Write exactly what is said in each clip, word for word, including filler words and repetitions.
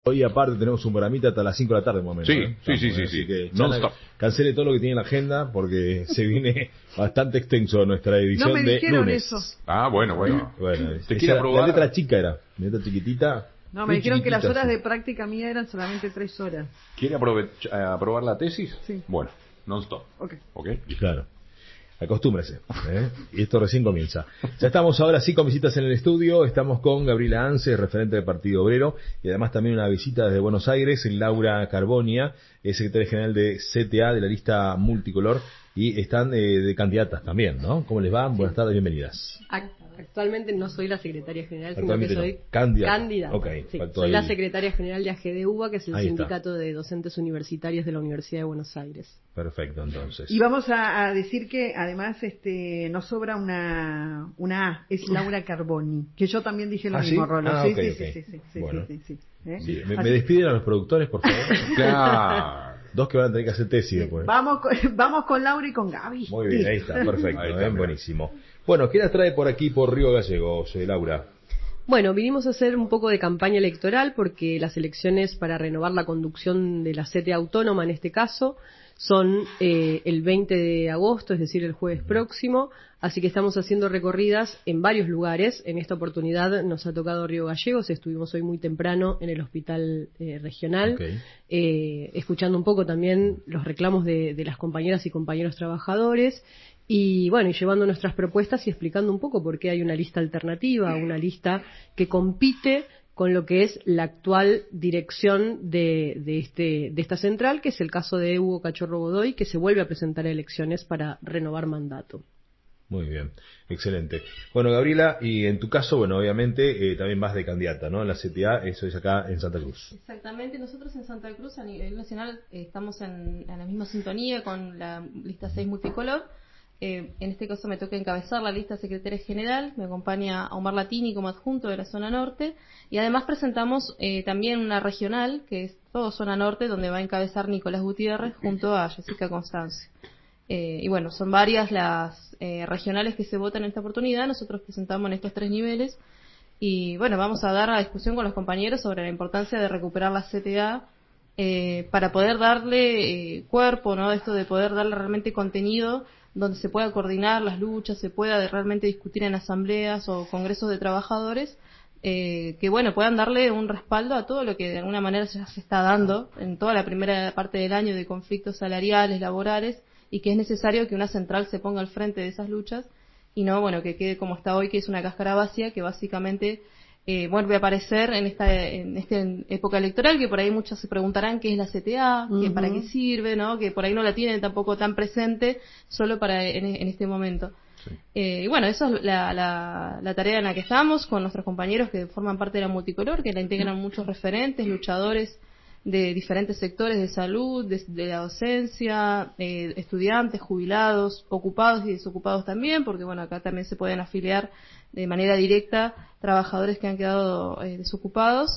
Hoy aparte tenemos un programita hasta las cinco de la tarde, más o menos. Sí, ¿eh? sí, sí, sí, Así sí. que No Chana, stop. cancele todo lo que tiene en la agenda porque se viene bastante extenso nuestra edición No me de dijeron lunes. eso. Ah, bueno, bueno. Bueno, ¿Te esa quiere era- aprobar? la letra chica era, la letra chiquitita. No, me muy dijeron que las chiquitita, horas sí. de práctica mía eran solamente tres horas. ¿Quiere aprove- eh, aprobar la tesis? Sí. Bueno, non-stop. Ok. ¿Ok? Claro. Acostúmbrese, ¿eh? Y esto recién comienza. Ya estamos ahora sí con visitas en el estudio. Estamos con Gabriela Ances, referente del Partido Obrero, y además también una visita desde Buenos Aires, Laura Carbonia, es secretaria general de C T A, de la lista multicolor, y están eh, de candidatas también, ¿no? ¿Cómo les va? Buenas tardes, bienvenidas. Actualmente no soy la secretaria general, sino que Actualmente soy no. Candidata. candidata. Ok, Sí, faltó soy ahí. la secretaria general de A G D U B A, que es el Ahí está. sindicato de docentes universitarios de la Universidad de Buenos Aires. Perfecto, entonces. Y vamos a, a decir que además este nos sobra una una A, es Laura Carboni, que yo también dije lo ¿Ah, mismo, sí? Rolo. Ah, sí, ok, sí, ok. sí, sí, sí, sí, Bueno. sí, sí, sí, ¿eh? Sí, ¿Me, Así- me despiden a los productores, por favor? Claro. Dos que van a tener que hacer tesis después. Vamos con, vamos con Laura y con Gaby. Muy bien, ahí está, perfecto, Ahí está, ¿eh? mira. Buenísimo. Bueno, ¿qué las trae por aquí, por Río Gallegos, eh, Laura? Bueno, vinimos a hacer un poco de campaña electoral porque las elecciones para renovar la conducción de la C T A autónoma, en este caso, son eh, el veinte de agosto, es decir, el jueves próximo, así que estamos haciendo recorridas en varios lugares. En esta oportunidad nos ha tocado Río Gallegos, estuvimos hoy muy temprano en el hospital eh, regional, Ok. eh, escuchando un poco también los reclamos de, de las compañeras y compañeros trabajadores, y bueno, y llevando nuestras propuestas y explicando un poco por qué hay una lista alternativa, una lista que compite con lo que es la actual dirección de, de, este, de esta central, que es el caso de Hugo Cachorro Godoy, que se vuelve a presentar a elecciones para renovar mandato. Muy bien, excelente. Bueno, Gabriela, y en tu caso, bueno, obviamente eh, también vas de candidata, ¿no? En la C T A, eso es acá en Santa Cruz. Exactamente, nosotros en Santa Cruz a nivel nacional eh, estamos en, en la misma sintonía con la lista seis multicolor. Eh, en este caso me toca encabezar la lista secretaria general, me acompaña Omar Latini como adjunto de la zona norte, y además presentamos eh, también una regional, que es todo zona norte, donde va a encabezar Nicolás Gutiérrez junto a Jessica Constancio. Eh, y bueno, son varias las eh, regionales que se votan en esta oportunidad, nosotros presentamos en estos tres niveles, y bueno, vamos a dar la discusión con los compañeros sobre la importancia de recuperar la C T A eh, para poder darle eh, cuerpo, ¿no? Esto de poder darle realmente contenido donde se pueda coordinar las luchas, se pueda realmente discutir en asambleas o congresos de trabajadores, eh, que bueno, puedan darle un respaldo a todo lo que de alguna manera ya se está dando en toda la primera parte del año de conflictos salariales, laborales, y que es necesario que una central se ponga al frente de esas luchas y no, bueno, que quede como está hoy, que es una cáscara vacía que básicamente eh, vuelve a aparecer en esta en esta época electoral, que por ahí muchos se preguntarán qué es la C T A, que Ujú. para qué sirve, ¿no? Que por ahí no la tienen tampoco tan presente solo para en, en este momento. Sí. Eh, y bueno, esa es la, la, la tarea en la que estamos con nuestros compañeros que forman parte de la multicolor, que la integran muchos referentes, luchadores de diferentes sectores de salud, de, de la docencia, eh, estudiantes, jubilados, ocupados y desocupados también, porque bueno, acá también se pueden afiliar de manera directa trabajadores que han quedado eh, desocupados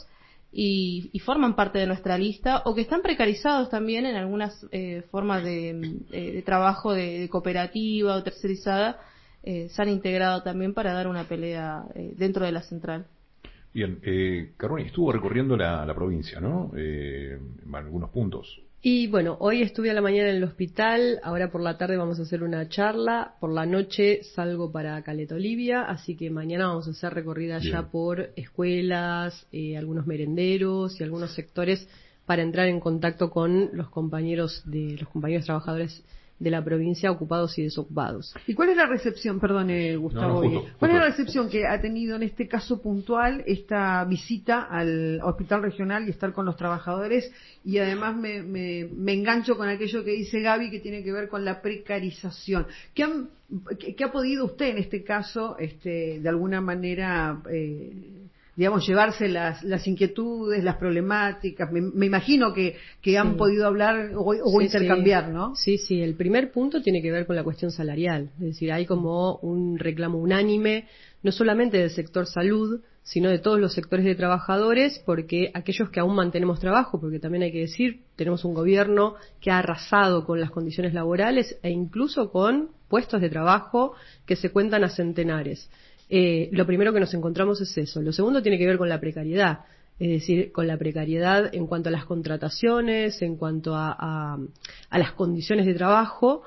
y, y forman parte de nuestra lista o que están precarizados también en algunas eh, formas de, de, de trabajo de, de cooperativa o tercerizada, eh, se han integrado también para dar una pelea eh, dentro de la central. Bien, eh, Carboni estuvo recorriendo la, la provincia, ¿no? Eh, en algunos puntos. Y bueno, hoy estuve a la mañana en el hospital, ahora por la tarde vamos a hacer una charla, por la noche salgo para Caleta Olivia, así que mañana vamos a hacer recorrida Bien. ya por escuelas, eh, algunos merenderos y algunos sectores para entrar en contacto con los compañeros de los compañeros trabajadores de la provincia ocupados y desocupados. ¿Y cuál es la recepción, perdone Gustavo, No, no, justo, Oye, justo. cuál es la recepción que ha tenido en este caso puntual esta visita al hospital regional y estar con los trabajadores? Y además me, me, me engancho con aquello que dice Gaby, que tiene que ver con la precarización. ¿Qué, han, qué, qué ha podido usted en este caso, este, de alguna manera, eh, digamos, llevarse las, las inquietudes, las problemáticas? Me, me imagino que, que han Sí. podido hablar o, o Sí, intercambiar, sí. ¿no? Sí, sí, el primer punto tiene que ver con la cuestión salarial, es decir, hay como un reclamo unánime, no solamente del sector salud, sino de todos los sectores de trabajadores, porque aquellos que aún mantenemos trabajo, porque también hay que decir, tenemos un gobierno que ha arrasado con las condiciones laborales e incluso con puestos de trabajo que se cuentan a centenares. Eh, lo primero que nos encontramos es eso. Lo segundo tiene que ver con la precariedad. es decir, con la precariedad en cuanto a las contrataciones, en cuanto a, a, a las condiciones de trabajo.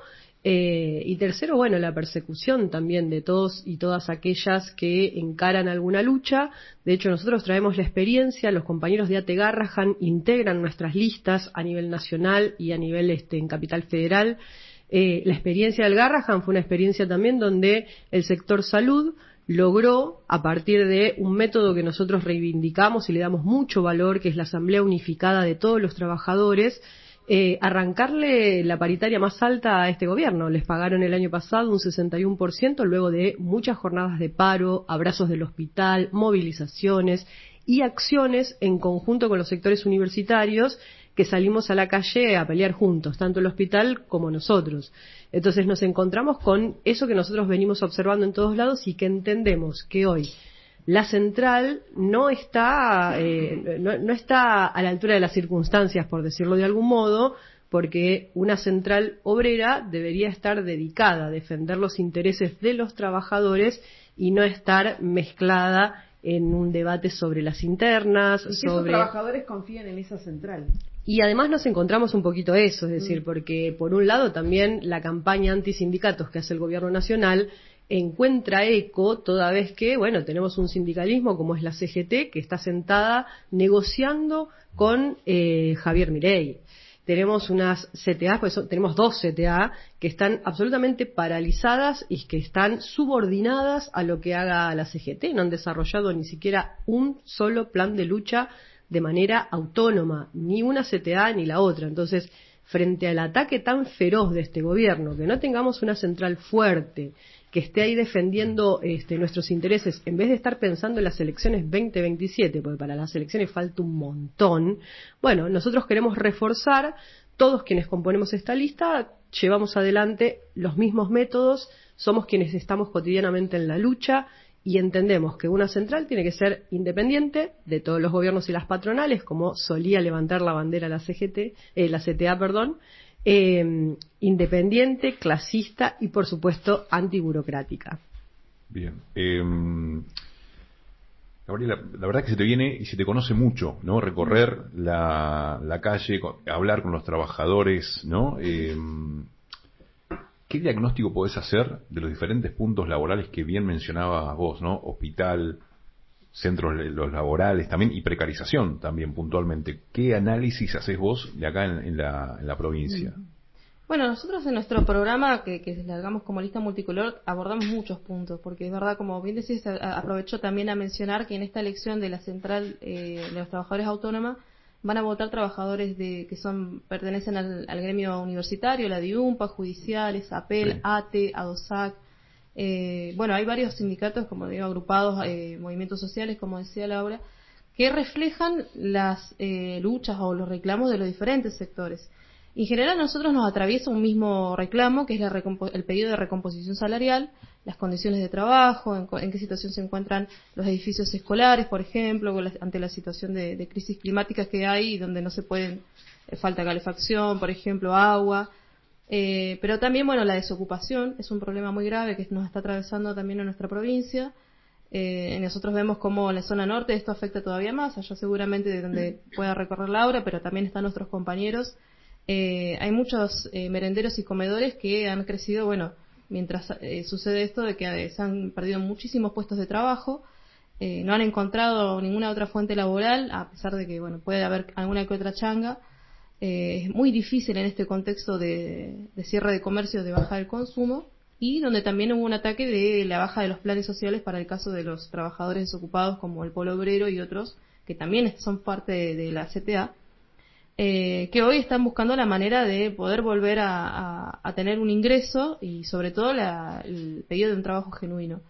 Eh, y tercero, bueno, la persecución también de todos y todas aquellas que encaran alguna lucha. De hecho, nosotros traemos la experiencia, los compañeros de ATE Garrahan integran nuestras listas a nivel nacional y a nivel este, en Capital Federal. Eh, la experiencia del Garrahan fue una experiencia también donde el sector salud logró, a partir de un método que nosotros reivindicamos y le damos mucho valor, que es la Asamblea Unificada de todos los trabajadores, Eh, arrancarle la paritaria más alta a este gobierno. Les pagaron el año pasado un sesenta y uno por ciento luego de muchas jornadas de paro, abrazos del hospital, movilizaciones y acciones en conjunto con los sectores universitarios que salimos a la calle a pelear juntos, tanto el hospital como nosotros. Entonces nos encontramos con eso que nosotros venimos observando en todos lados y que entendemos que hoy la central no está, eh, no, no está a la altura de las circunstancias, por decirlo de algún modo, porque una central obrera debería estar dedicada a defender los intereses de los trabajadores y no estar mezclada en un debate sobre las internas, y que sobre... esos trabajadores confían en esa central. Y además nos encontramos un poquito eso, es decir, porque por un lado también la campaña antisindicatos que hace el gobierno nacional encuentra eco toda vez que, bueno, tenemos un sindicalismo como es la C G T que está sentada negociando con eh, Javier Milei. Tenemos unas C T A, pues son, tenemos dos C T A que están absolutamente paralizadas y que están subordinadas a lo que haga la C G T. No han desarrollado ni siquiera un solo plan de lucha de manera autónoma, ni una C T A ni la otra. Entonces, frente al ataque tan feroz de este gobierno, que no tengamos una central fuerte, que esté ahí defendiendo este, nuestros intereses, en vez de estar pensando en las elecciones veinte veintisiete, porque para las elecciones falta un montón, bueno, nosotros queremos reforzar, todos quienes componemos esta lista, llevamos adelante los mismos métodos, somos quienes estamos cotidianamente en la lucha y entendemos que una central tiene que ser independiente de todos los gobiernos y las patronales, como solía levantar la bandera la C G T, eh, la C T A, perdón, Eh, independiente, clasista y por supuesto antiburocrática. Bien. Eh, Gabriela, la verdad que se te viene y se te conoce mucho, ¿no? Recorrer la, la calle, hablar con los trabajadores, ¿no? Eh, ¿Qué diagnóstico podés hacer de los diferentes puntos laborales que bien mencionabas vos, ¿no? Hospital, centros los laborales también y precarización también puntualmente. ¿Qué análisis haces vos de acá en, en, la, en la provincia? Bueno, nosotros en nuestro programa, que, que largamos como lista multicolor, abordamos muchos puntos, porque es verdad, como bien decís, aprovecho también a mencionar que en esta elección de la central eh, de los trabajadores autónoma van a votar trabajadores de que son pertenecen al, al gremio universitario, la DIUMPA, judiciales, APEL, sí. ATE, ADOSAC. Eh, bueno, hay varios sindicatos, como digo, agrupados, eh, movimientos sociales, como decía Laura, que reflejan las eh, luchas o los reclamos de los diferentes sectores. En general, a nosotros nos atraviesa un mismo reclamo, que es la recompo- el pedido de recomposición salarial, las condiciones de trabajo, en, en qué situación se encuentran los edificios escolares, por ejemplo, la, ante la situación de, de crisis climáticas que hay, donde no se pueden, eh, falta calefacción, por ejemplo, agua. Eh, pero también, bueno, la desocupación es un problema muy grave que nos está atravesando también en nuestra provincia. Eh, nosotros vemos cómo en la zona norte esto afecta todavía más, allá seguramente de donde pueda recorrer Laura, pero también están nuestros compañeros. Eh, hay muchos eh, merenderos y comedores que han crecido, bueno, mientras eh, sucede esto de que eh, se han perdido muchísimos puestos de trabajo, eh, no han encontrado ninguna otra fuente laboral, a pesar de que, bueno, puede haber alguna que otra changa. Eh, es muy difícil en este contexto de, de cierre de comercio, de baja del consumo, y donde también hubo un ataque de la baja de los planes sociales para el caso de los trabajadores desocupados como el Polo Obrero y otros que también son parte de, de la C T A, eh, que hoy están buscando la manera de poder volver a, a, a tener un ingreso y sobre todo la, el pedido de un trabajo genuino.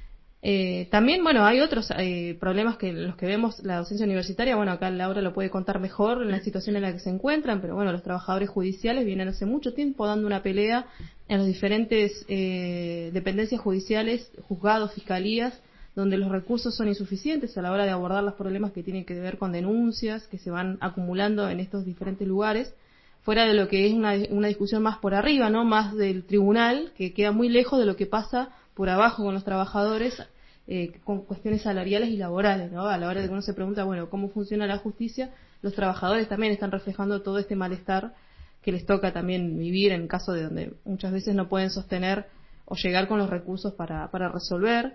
Eh, también, bueno, hay otros eh, problemas que los que vemos la docencia universitaria. Bueno, acá Laura lo puede contar mejor en la situación en la que se encuentran, pero bueno, los trabajadores judiciales vienen hace mucho tiempo dando una pelea en las diferentes eh, dependencias judiciales, juzgados, fiscalías, donde los recursos son insuficientes a la hora de abordar los problemas que tienen que ver con denuncias que se van acumulando en estos diferentes lugares, fuera de lo que es una, una discusión más por arriba, ¿no? Más del tribunal, que queda muy lejos de lo que pasa por abajo con los trabajadores, eh, con cuestiones salariales y laborales, ¿no? A la hora de que uno se pregunta, bueno, ¿cómo funciona la justicia? Los trabajadores también están reflejando todo este malestar que les toca también vivir en caso de donde muchas veces no pueden sostener o llegar con los recursos para, para resolver.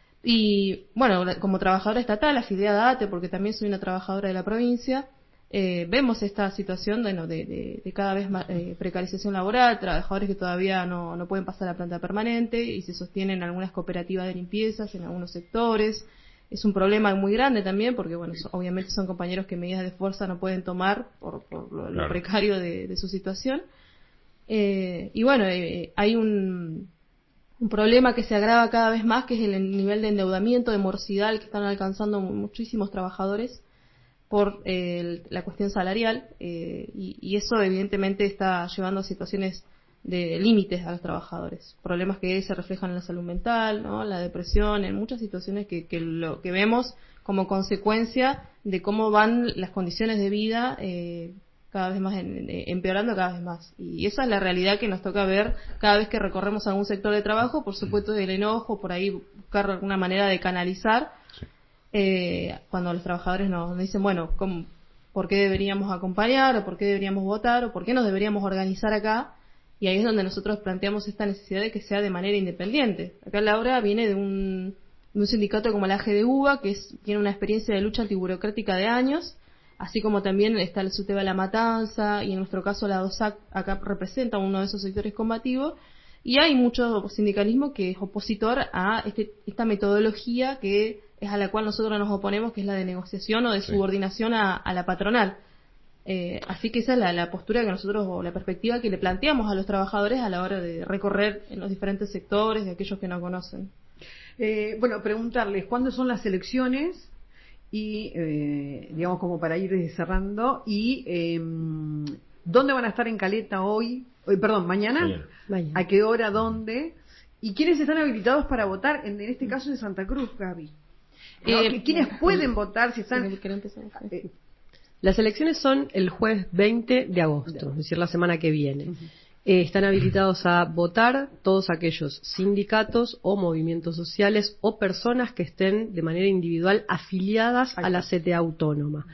Y bueno, como trabajadora estatal, afiliada a ATE, porque también soy una trabajadora de la provincia, eh, vemos esta situación bueno, de, de, de cada vez más eh, precarización laboral, trabajadores que todavía no, no pueden pasar a planta permanente y se sostienen en algunas cooperativas de limpiezas en algunos sectores. Es un problema muy grande también porque, bueno, so, obviamente son compañeros que medidas de fuerza no pueden tomar por, por lo, claro. lo precario de, de su situación. Eh, y bueno, eh, hay un... un problema que se agrava cada vez más, que es el nivel de endeudamiento, de morosidad que están alcanzando muchísimos trabajadores por eh, el, la cuestión salarial, eh, y, y eso evidentemente está llevando a situaciones de límites a los trabajadores. Problemas que se reflejan en la salud mental, ¿no? La depresión, en muchas situaciones que, que lo que vemos como consecuencia de cómo van las condiciones de vida eh, cada vez más en, en, empeorando cada vez más. Y esa es la realidad que nos toca ver cada vez que recorremos algún sector de trabajo, por supuesto del enojo, por ahí buscar alguna manera de canalizar, sí. eh, cuando los trabajadores nos, nos dicen, bueno, ¿cómo, ¿por qué deberíamos acompañar? ¿O por qué deberíamos votar? ¿O por qué nos deberíamos organizar acá? Y ahí es donde nosotros planteamos esta necesidad de que sea de manera independiente. Acá Laura viene de un, de un sindicato como la A G de UBA, que es, tiene una experiencia de lucha antiburocrática de años, así como también está el SUTEBA La Matanza, y en nuestro caso la DOSAC acá representa uno de esos sectores combativos, y hay mucho sindicalismo que es opositor a este, esta metodología que es a la cual nosotros nos oponemos, que es la de negociación o de sí. subordinación a, a la patronal. Eh, así que esa es la, la postura que nosotros, o la perspectiva que le planteamos a los trabajadores a la hora de recorrer en los diferentes sectores de aquellos que no conocen. Eh, bueno, preguntarles, ¿cuándo son las elecciones? Y, eh, digamos, como para ir cerrando, y eh, ¿dónde van a estar en Caleta hoy? Eh, perdón, ¿mañana? Mañana. Mañana. ¿A qué hora? ¿Dónde? ¿Y quiénes están habilitados para votar? En, en este caso en Santa Cruz, Gaby. ¿No? Eh, ¿Quiénes pueden votar? Si están... Eh, Las elecciones son el jueves veinte de agosto, es decir, la semana que viene. Uh-huh. Eh, están habilitados a votar todos aquellos sindicatos o movimientos sociales o personas que estén de manera individual afiliadas a la C T A autónoma.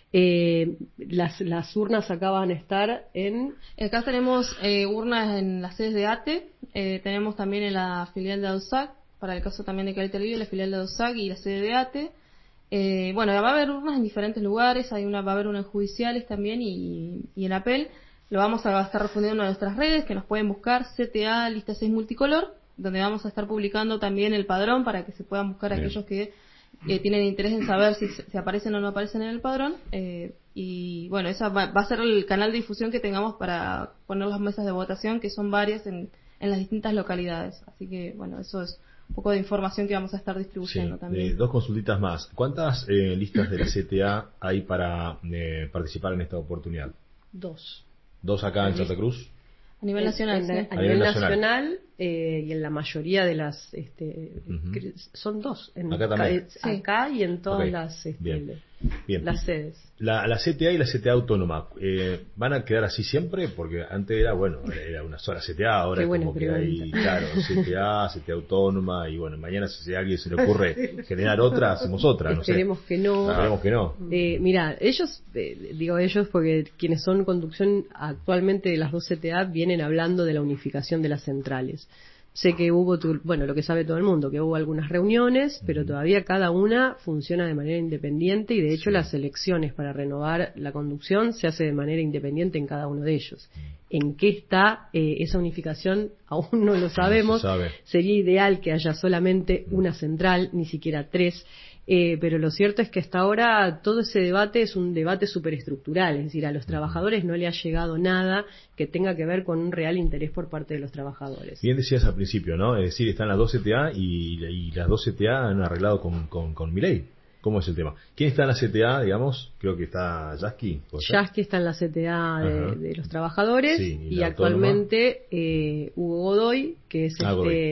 Eh, las, las urnas acá van a estar en... Acá tenemos eh, urnas en las sedes de ATE, eh, tenemos también en la filial de ADOSAC, para el caso también de Caleta Olivia, la filial de ADOSAC y la sede de ATE. Eh, bueno, va a haber urnas en diferentes lugares, hay una, va a haber una en judiciales también y, y en APEL. Lo vamos a estar refundiendo en nuestras redes, que nos pueden buscar C T A Lista seis Multicolor, donde vamos a estar publicando también el padrón para que se puedan buscar Bien. aquellos que eh, tienen interés en saber si, si aparecen o no aparecen en el padrón. Eh, y bueno, esa va, va a ser el canal de difusión que tengamos para poner las mesas de votación, que son varias en, en las distintas localidades. Así que bueno, eso es un poco de información que vamos a estar distribuyendo sí, también. Eh, dos consultitas más. ¿Cuántas eh, listas de la C T A hay para eh, participar en esta oportunidad? Dos. ¿Dos acá en Santa Cruz? A nivel nacional, en, sí. A, a, a nivel, nivel nacional, nacional eh, y en la mayoría de las... Este, uh-huh. Son dos. En, acá también. Ca, sí. Acá y en todas okay. las, este, Bien. Bien. las sedes. La, la C T A y la C T A autónoma, eh, ¿van a quedar así siempre? Porque antes era, bueno, era una sola C T A, ahora es como que hay, claro, C T A, C T A autónoma, y bueno, mañana si a alguien se le ocurre generar otra, hacemos otra, no Esperemos sé. que no. Esperemos que no. Eh, mira, ellos, eh, digo ellos porque quienes son conducción actualmente de las dos C T A vienen hablando de la unificación de las centrales. Sé que hubo, bueno, lo que sabe todo el mundo, que hubo algunas reuniones, pero uh-huh. todavía cada una funciona de manera independiente y de hecho sí. las elecciones para renovar la conducción se hace de manera independiente en cada uno de ellos. ¿En qué está eh, esa unificación? Aún no lo sabemos. No se sabe. Sería ideal que haya solamente una central, ni siquiera tres. Eh, pero lo cierto es que hasta ahora todo ese debate es un debate superestructural, es decir, a los trabajadores no le ha llegado nada que tenga que ver con un real interés por parte de los trabajadores. Bien decías al principio, ¿no? Es decir, están las dos C T A y, y las dos C T A han arreglado con, con, con Milei. ¿Cómo es el tema? ¿Quién está en la C T A, digamos? Creo que está Yasky. Yasky está en la C T A de, de los trabajadores sí, y, y actualmente eh, Hugo Godoy, que es ah, este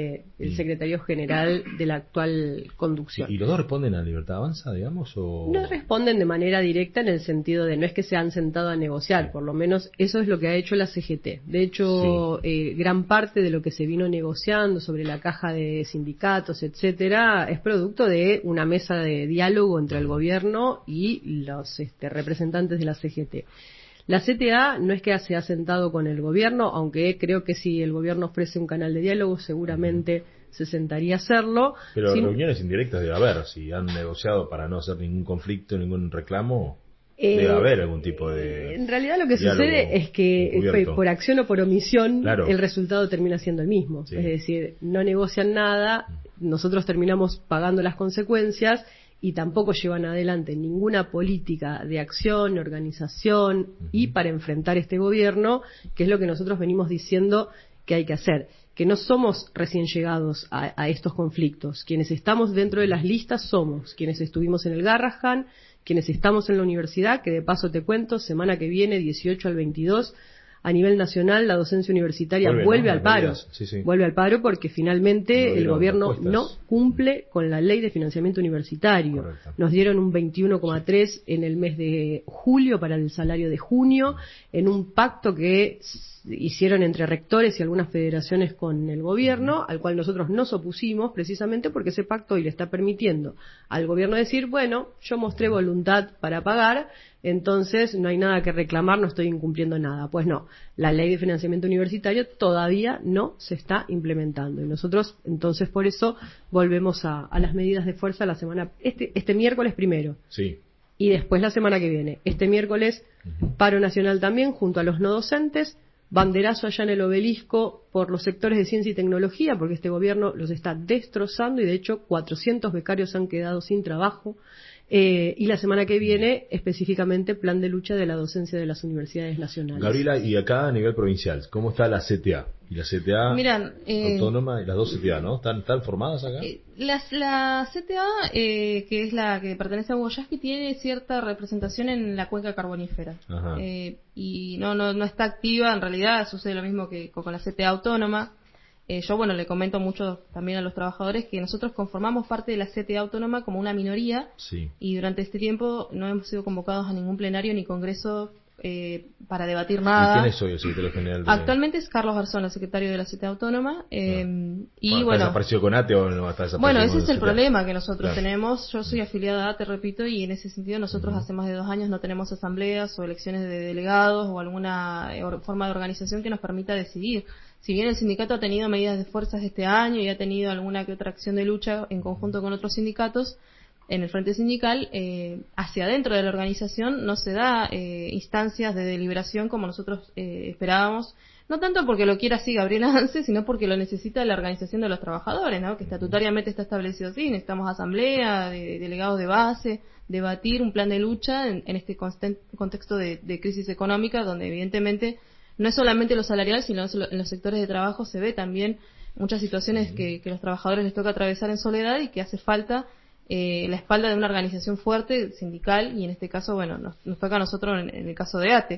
el Mm. secretario general de la actual conducción. ¿Y los dos responden a Libertad Avanza, digamos? O... No responden de manera directa en el sentido de no es que se han sentado a negociar, por lo menos eso es lo que ha hecho la C G T. De hecho, Sí. eh, gran parte de lo que se vino negociando sobre la caja de sindicatos, etcétera, es producto de una mesa de diálogo entre el gobierno y los este, representantes de la C G T. La C T A no es que se ha sentado con el gobierno, aunque creo que si el gobierno ofrece un canal de diálogo seguramente se sentaría a hacerlo. Pero Sin- reuniones indirectas debe haber, si han negociado para no hacer ningún conflicto, ningún reclamo, Eh, debe haber algún tipo de... En realidad lo que diálogo sucede es que encubierto. eh, por acción o por omisión Claro. el resultado termina siendo el mismo. Sí. Es decir, no negocian nada, nosotros terminamos pagando las consecuencias y tampoco llevan adelante ninguna política de acción, organización y para enfrentar este gobierno, que es lo que nosotros venimos diciendo que hay que hacer. Que no somos recién llegados a, a estos conflictos. Quienes estamos dentro de las listas somos quienes estuvimos en el Garrahan, quienes estamos en la universidad, que de paso te cuento, semana que viene, dieciocho al veintidós, a nivel nacional la docencia universitaria Vuelve, vuelve, ¿no? al Las paro. medidas, sí, sí. Vuelve al paro porque finalmente No el dieron gobierno respuestas. no cumple con la ley de financiamiento universitario. Correcto. Nos dieron un veintiuno coma tres en el mes de julio para el salario de junio, en un pacto que hicieron entre rectores y algunas federaciones con el gobierno, al cual nosotros nos opusimos precisamente porque ese pacto hoy le está permitiendo al gobierno decir, bueno, yo mostré voluntad para pagar, entonces no hay nada que reclamar, no estoy incumpliendo nada. Pues no, la ley de financiamiento universitario todavía no se está implementando y nosotros entonces por eso volvemos a, a las medidas de fuerza la semana, este, este miércoles primero. Sí. Y después la semana que viene. Este miércoles, paro nacional también, junto a los no docentes, banderazo allá en el Obelisco por los sectores de ciencia y tecnología, porque este gobierno los está destrozando y de hecho cuatrocientos becarios han quedado sin trabajo. Eh, y la semana que viene, específicamente, plan de lucha de la docencia de las universidades nacionales. Gabriela, y acá a nivel provincial, ¿cómo está la C T A? Y la C T A Miran, eh, autónoma y las dos C T A, ¿no? ¿Están, están formadas acá? Eh, las- la C T A, eh, que es la que pertenece a Hugo Yasky, tiene cierta representación en la cuenca carbonífera. Ajá. Eh, y no, no, no está activa, en realidad sucede lo mismo que con la C T A autónoma. Eh, yo, bueno, le comento mucho también a los trabajadores que nosotros conformamos parte de la C T A autónoma como una minoría Sí. y durante este tiempo no hemos sido convocados a ningún plenario ni congreso eh, para debatir nada. ¿Y quién es hoy el secretario general de...? Actualmente es Carlos Garzón, el secretario de la C T A autónoma. eh, y ¿Está bueno, desaparecido con ATE o no está desaparecido bueno, con ese es el C T A? problema que nosotros Claro. tenemos. Yo soy afiliada a A T E, repito, y en ese sentido nosotros Ujú. hace más de dos años no tenemos asambleas o elecciones de delegados o alguna eh, or- forma de organización que nos permita decidir. Si bien el sindicato ha tenido medidas de fuerzas este año y ha tenido alguna que otra acción de lucha en conjunto con otros sindicatos en el frente sindical, eh, hacia adentro de la organización no se da eh, instancias de deliberación como nosotros eh, esperábamos. No tanto porque lo quiera así Gabriela Hance, sino porque lo necesita la organización de los trabajadores, ¿no? Que estatutariamente está establecido así. Necesitamos asamblea, de, delegados de base, debatir un plan de lucha en, en este consten- contexto de, de crisis económica, donde evidentemente no es solamente lo salarial, sino en los sectores de trabajo se ve también muchas situaciones que, que los trabajadores les toca atravesar en soledad y que hace falta eh, la espalda de una organización fuerte, sindical, y en este caso, bueno, nos, nos toca a nosotros en, en el caso de A T E.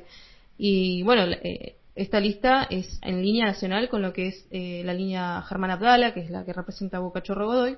Y bueno, eh, esta lista es en línea nacional con lo que es eh, la línea Germán Abdala, que es la que representa a Boca Chorro Godoy,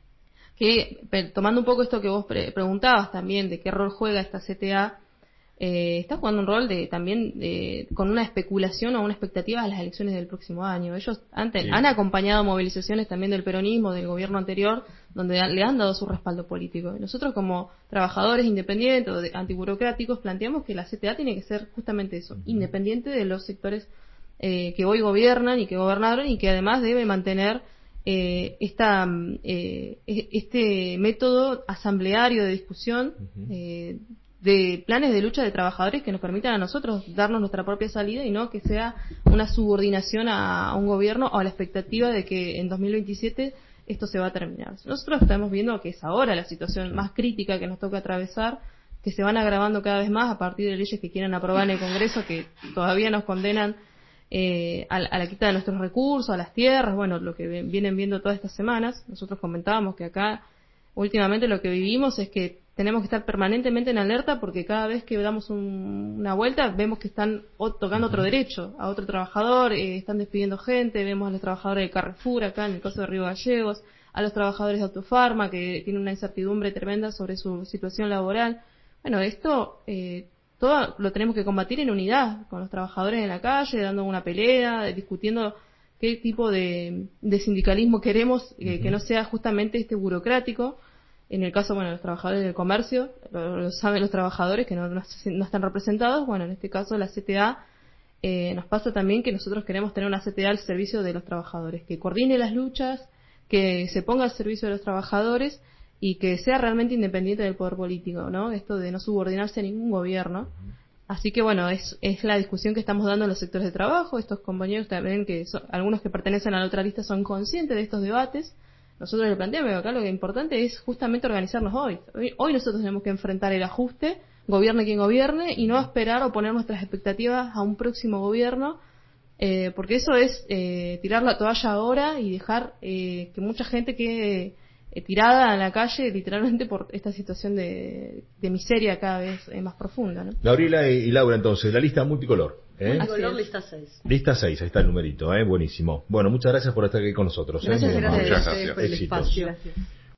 que pe- tomando un poco esto que vos pre- preguntabas también de qué rol juega esta C T A, eh, está jugando un rol de también de, con una especulación o una expectativa a las elecciones del próximo año. Ellos han, Sí. han acompañado movilizaciones también del peronismo, del gobierno anterior, donde han- le han dado su respaldo político. Y nosotros como trabajadores independientes o de- antiburocráticos planteamos que la C T A tiene que ser justamente eso, independiente de los sectores eh, que hoy gobiernan y que gobernaron, y que además debe mantener eh, esta, mm, eh, e- este método asambleario de discusión Ujú. eh, de planes de lucha de trabajadores que nos permitan a nosotros darnos nuestra propia salida y no que sea una subordinación a, a un gobierno o a la expectativa de que en dos mil veintisiete esto se va a terminar. Nosotros estamos viendo que es ahora la situación más crítica que nos toca atravesar, que se van agravando cada vez más a partir de leyes que quieren aprobar en el Congreso, que todavía nos condenan eh, a, la- a la quita de nuestros recursos, a las tierras, bueno, lo que ven- vienen viendo todas estas semanas. Nosotros comentábamos que acá últimamente lo que vivimos es que tenemos que estar permanentemente en alerta porque cada vez que damos un, una vuelta vemos que están o, tocando uh-huh. otro derecho a otro trabajador, eh, están despidiendo gente, vemos a los trabajadores de Carrefour acá en el caso de Río Gallegos, a los trabajadores de Autofarma que tienen una incertidumbre tremenda sobre su situación laboral. Bueno, esto eh, todo lo tenemos que combatir en unidad con los trabajadores en la calle, dando una pelea, discutiendo qué tipo de, de sindicalismo queremos, eh, uh-huh. que no sea justamente este burocrático. En el caso, bueno, los trabajadores del comercio, lo, lo saben los trabajadores que no, no, no están representados. Bueno, en este caso la C T A, eh, nos pasa también que nosotros queremos tener una C T A al servicio de los trabajadores, que coordine las luchas, que se ponga al servicio de los trabajadores y que sea realmente independiente del poder político, ¿no? Esto de no subordinarse a ningún gobierno. Así que bueno, es, es la discusión que estamos dando en los sectores de trabajo. Estos compañeros también, que son, algunos que pertenecen a la otra lista son conscientes de estos debates. Nosotros le planteamos, acá lo que es importante es justamente organizarnos hoy. hoy. Hoy nosotros tenemos que enfrentar el ajuste, gobierne quien gobierne, y no esperar o poner nuestras expectativas a un próximo gobierno, eh, porque eso es eh, tirar la toalla ahora y dejar eh, que mucha gente quede eh, tirada en la calle literalmente por esta situación de, de miseria cada vez eh, más profunda, ¿no? Gabriela y, y Laura, entonces, la lista multicolor. ¿Eh? Multicolor, lista seis. Lista seis, ahí está el numerito, ¿eh? Buenísimo. Bueno, muchas gracias por estar aquí con nosotros. Gracias, ¿eh? gracias, Muchas gracias por el Éxitos. espacio. Gracias.